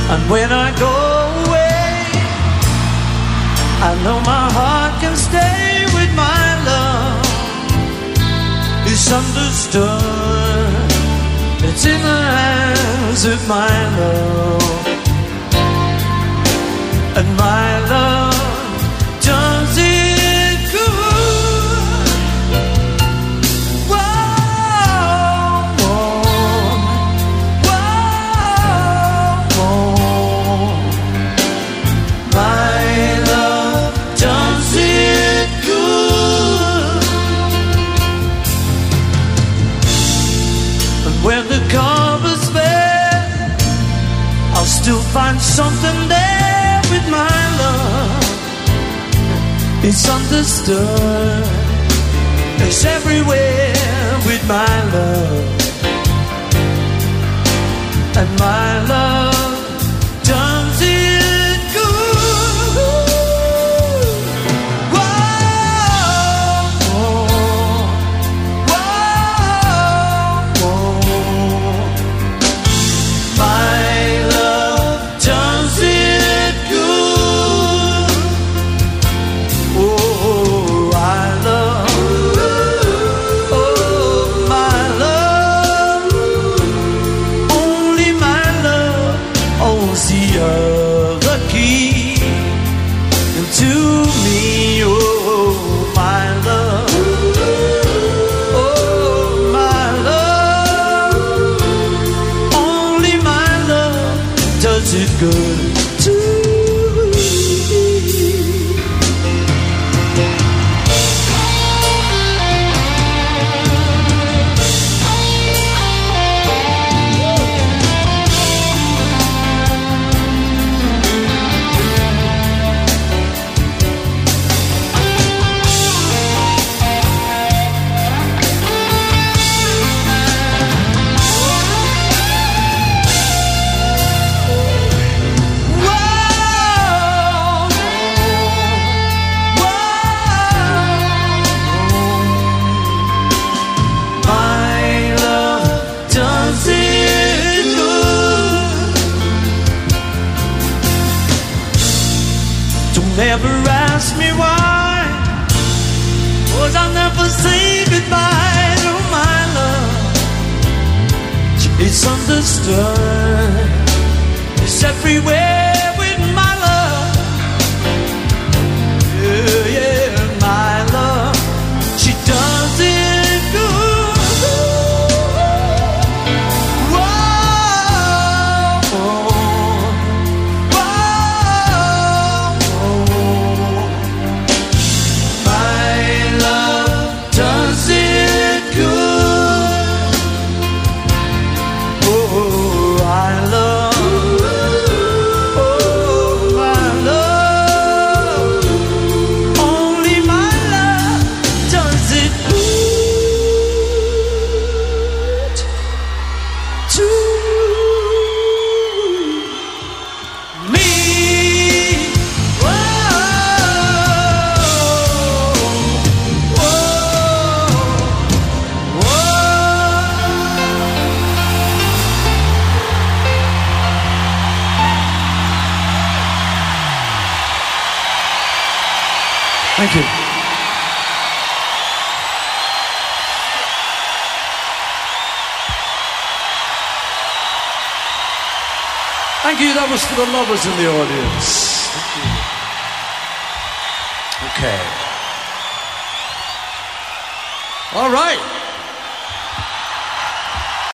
And when I go away, I know my heart can stay with my love. It's understood, it's in the hands of my love. And my love does it good. Whoa, whoa, whoa, whoa. My love does it good. And when the cover's bare, I'll still find something there with my love. It's understood, it's everywhere with my love. And my love does it good. Whoa, whoa, whoa. My love does it good. Oh, I love, oh, my love, only my love owns the other key to me. Oh, my love, oh, my love, only my love does it good to me. Never ask me why, 'cause I'll never say goodbye to my love. It's understood, it's everywhere with my love. Yeah, yeah, my love, she does it good. Whoa, does it good. Oh, I love, oh, my love, only my love does it good to me. Thank you. Thank you. That was for the lovers in the audience. Thank you. Okay. All right.